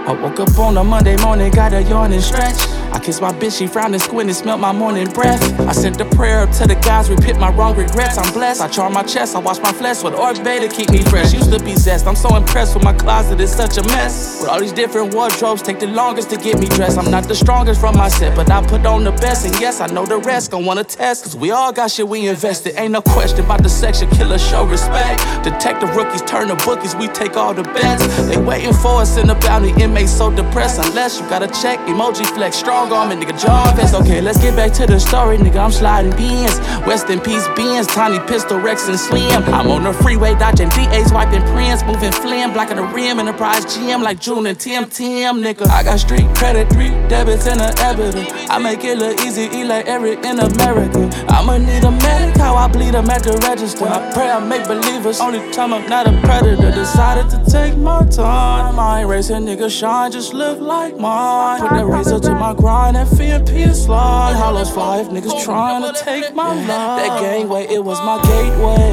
I woke up on a Monday morning, got a yawn and stretch. I kissed my bitch, she frowned and squinted, smelled my morning breath. I sent a prayer up to the gods, repent my wrong regrets. I'm blessed, I charm my chest, I wash my flesh with Orc Bay to keep me fresh. Used to be zest, I'm so impressed with my closet, it's such a mess. With all these different wardrobes, take the longest to get me dressed. I'm not the strongest from my set, but I put on the best. And yes, I know the rest gon' wanna test, cause we all got shit we invested. Ain't no question about the section, killer show respect. Detective rookies turn to bookies, we take all the bets. They waiting for us in the bounty, inmates so depressed. Unless you gotta check, emoji flex, strong arm and nigga jaw vest. Okay, let's get back to the story, nigga, I'm sliding beans. West in peace beans, tiny pistol, Rex and Slim. I'm on the freeway, dodging DAs, wiping prints, moving flim, blocking the rim, Enterprise GM like June and Tim, nigga. I got street credit, 3 debits and a EBITDA. I make it look easy, eat like Eric in America. I'ma need a medic, how I bleed them at the register. I pray I make believers, only time I'm not a predator. Decided to take my time, I ain't racing, nigga, shine just look like mine. Put that razor to my grind, that FMP is slide. Hollows fly if niggas trying to take my life. That gangway, it was my gateway.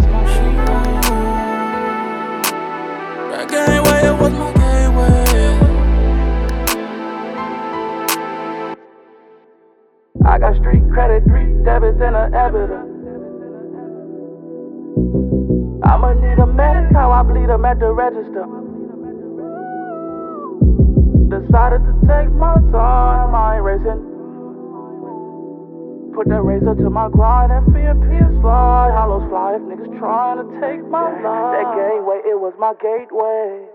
That gangway, it was my gateway. I got street credit, 3 debits and a EBITDA. I'ma need a medic, how I bleed them at the register. Decided to take my time, I ain't racing. Put that razor to my grind, that FMP is slide. Hollows fly if niggas trying to take my life. That gateway, it was my gateway.